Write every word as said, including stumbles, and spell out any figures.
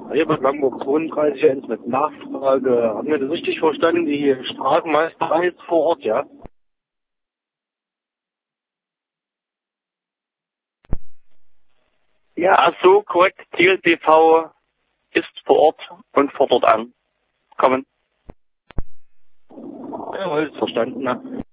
Ebert Langburg zweiunddreißig eins mit Nachfrage. Haben wir das richtig verstanden? Die Straßenmeisterei ist vor Ort, ja? Ja, so korrekt. Thiel T V ist vor Ort und fordert an. Kommen. Jawohl, verstanden. Na.